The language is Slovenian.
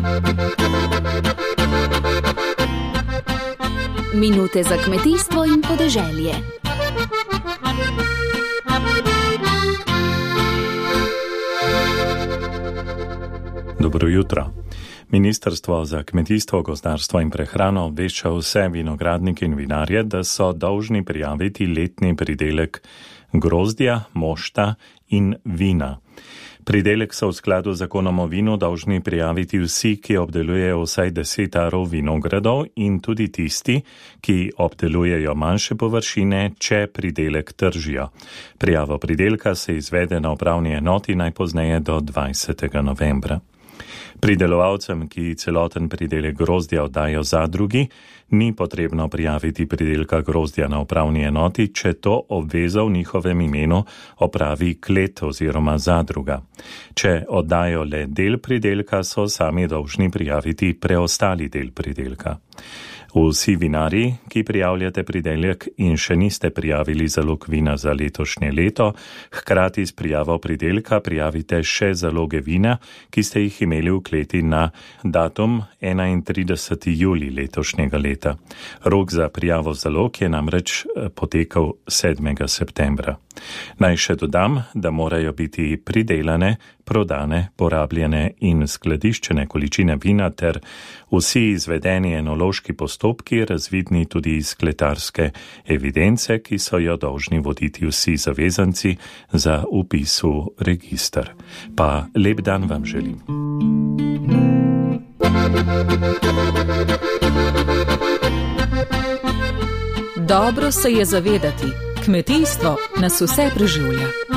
Minute za kmetijstvo in podeželje. Dobro jutro. Ministrstvo za kmetijstvo, gozdarstvo in prehrano obvešča vse vinogradnike in vinarje, da so dolžni prijaviti letni pridelek grozdja, mošta in vina. Pridelek so v skladu z zakonom o vinu dolžni prijaviti vsi, ki obdelujejo vsaj 10 arov vinogradov in tudi tisti, ki obdelujejo manjše površine, če pridelek tržijo. Prijavo pridelka se izvede na upravni enoti najpozneje do 20. novembra. Pridelovalcem, ki celoten pridelek grozdja oddajo zadrugi, ni potrebno prijaviti pridelka grozdja na upravni enoti, če to obvezo v njihovem imenu opravi klet oziroma zadruga. Če oddajo le del pridelka, so sami dolžni prijaviti preostali del pridelka. Vsi vinarji, ki prijavljate pridelek in še niste prijavili zalog vina za letošnje leto, hkrati s prijavo pridelka prijavite še zaloge vina, ki ste jih imeli v kleti na datum 31. julij letošnjega leta. Rok za prijavo zalog je namreč potekal 7. septembra. Naj še dodam, da morajo biti pridelane, prodane, porabljene in skladiščene količine vina ter vsi izvedeni enološki postopki razvidni tudi iz kletarske evidence, ki so jo dolžni voditi vsi zavezanci za vpis v register. Pa lep dan vam želim. Dobro se je zavedati, kmetijstvo nas vse preživlja.